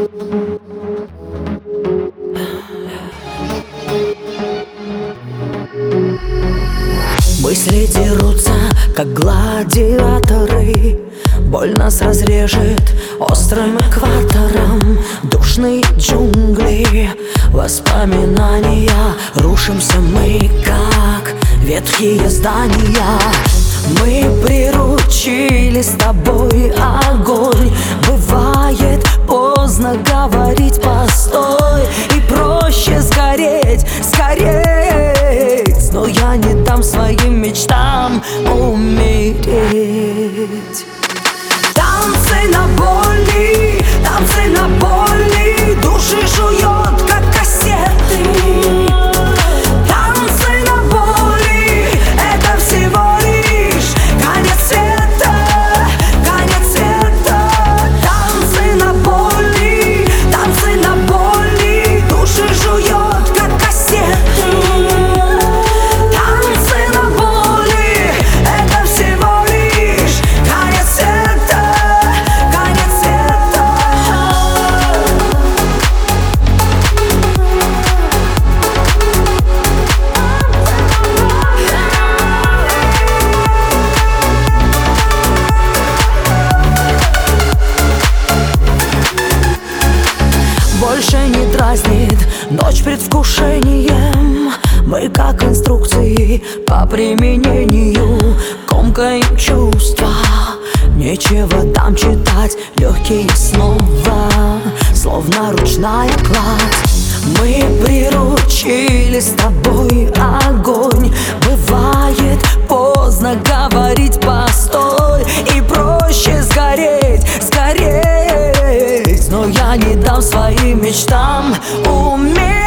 Мысли дерутся, как гладиаторы. Боль нас разрежет острым экватором. Душные джунгли, воспоминания. Рушимся мы, как ветхие здания. Мы приручили с тобой огонь. Бывает поздно говорить постой, и проще сгореть, сгореть. Но я не дам своим мечтам умереть. Танцы на боли, танцы на боли. Души жует, как кассеты. Танцы на боли, это всего лишь конец света, конец света. Танцы на боли, танцы на боли. Души жует, как кассеты. Танцы на боли, это всего лишь конец света, конец света. Больше не дразнит ночь предвкушением. Мы как инструкции по применению. Комкаем чувства, нечего там читать. Легкие снова, словно ручная кладь. Мы приручили с тобой огонь. Бывает поздно говорить постой, и проще сгореть, сгореть. Но я не дам своим мечтам умереть.